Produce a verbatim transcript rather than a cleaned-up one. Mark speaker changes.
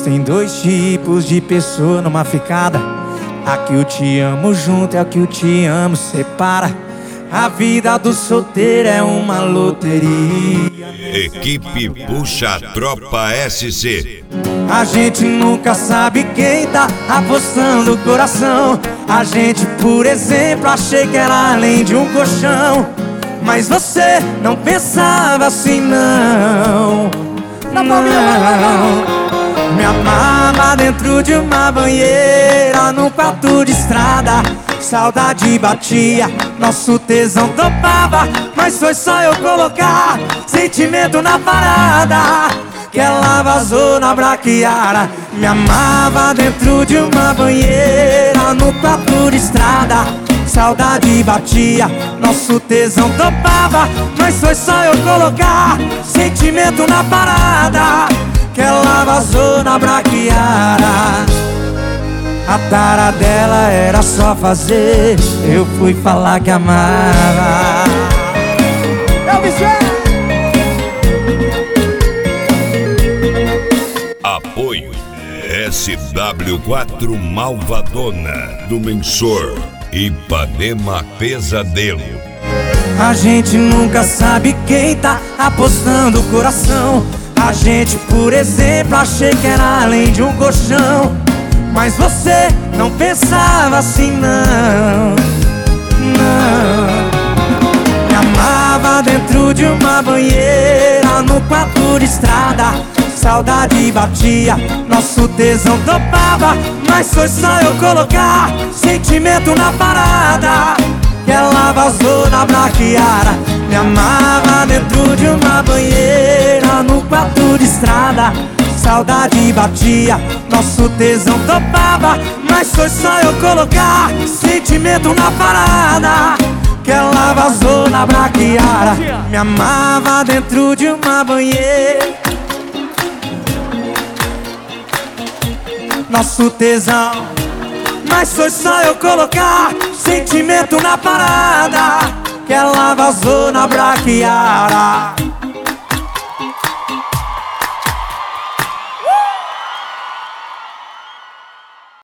Speaker 1: Existem dois tipos de pessoa numa ficada. A que o te amo junto é a que o te amo separa. A vida do solteiro é uma loteria.
Speaker 2: Equipe Puxa Tropa S C.
Speaker 1: A gente nunca sabe quem tá apostando o coração. A gente, por exemplo, achei que era além de um colchão. Mas você não pensava assim, não. Não. Me amava dentro de uma banheira, num quarto de estrada. Saudade batia, nosso tesão topava. Mas foi só eu colocar sentimento na parada que ela vazou na braquiara. Me amava dentro de uma banheira, no quarto de estrada. Saudade batia, nosso tesão topava. Mas foi só eu colocar sentimento na parada que ela vazou na braquiara. A tara dela era só fazer, eu fui falar que amava. Eu me
Speaker 2: Apoio S W quatro Malvadona do Mensor, Ipanema Pesadelo.
Speaker 1: A gente nunca sabe quem tá apostando o coração. A gente, por exemplo, achei que era além de um colchão. Mas você não pensava assim, não. Não. Me amava dentro de uma banheira, no quarto de estrada. Saudade batia, nosso tesão topava. Mas foi só eu colocar sentimento na parada que ela vazou na braquiara. Me amava dentro de uma banheira, no quarto de estrada. Saudade batia, nosso tesão topava. Mas foi só eu colocar sentimento na parada que ela vazou na braquiara. Me amava dentro de uma banheira, nosso tesão. Mas foi só eu colocar sentimento na parada que ela vazou na braquiara.